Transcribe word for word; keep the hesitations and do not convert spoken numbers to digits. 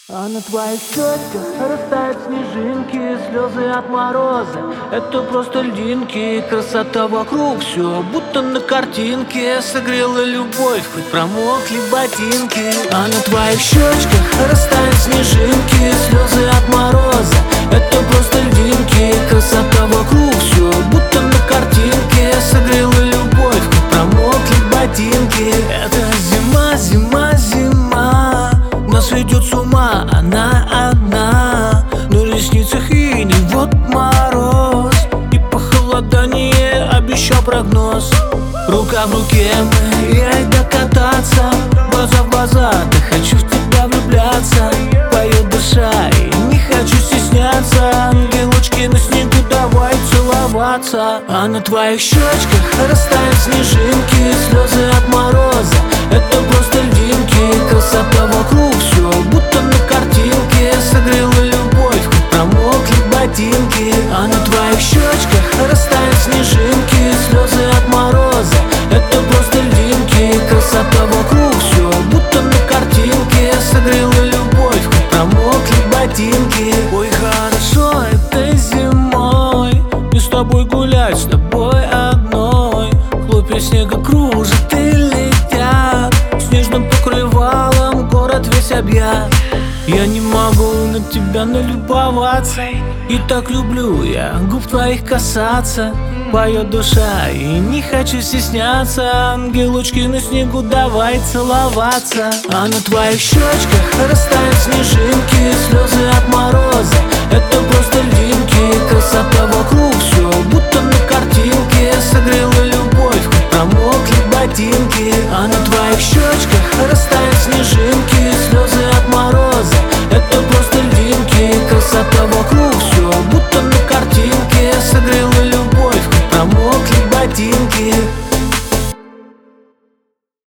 А на твоих щечках растают снежинки, слезы от мороза — это просто льдинки. Красота вокруг, все будто на картинке. Согрела любовь, хоть промокли ботинки. А на твоих щечках растают снежинки, слезы от мороза — это просто льдинки. Красота вокруг, все будто на картинке. Согрела любовь, хоть промокли ботинки. Это зима, зима, зима нас ведет с ума, она одна. На ресницах иней, вот мороз, и похолодание обещал прогноз. Рука в руке мы, ей докататься, глаза в глаза, да хочу в тебя влюбляться. Поет душа, и не хочу стесняться. Ангелочки на снегу, давай целоваться. А на твоих щечках растают снежинки, слезы от мороза — это просто льдинки. Красота вокруг, все будто на картинке. Согрела любовь, хоть промокли ботинки. А на твоих щечках растают снежинки, слезы от мороза — это просто льдинки. Красота вокруг, все будто на картинке. Согрела любовь, хоть промокли ботинки. Ой, хорошо этой зимой и с тобой гулять, с тобой одной. Хлопья снега кружат и летят, снежным покрывалом город весь объят. Я не могу на тебя налюбоваться, и так люблю я губ твоих касаться. Поет душа, и не хочу стесняться. Ангелочки на снегу, давай целоваться. А на твоих щечках растают снежинки, слезы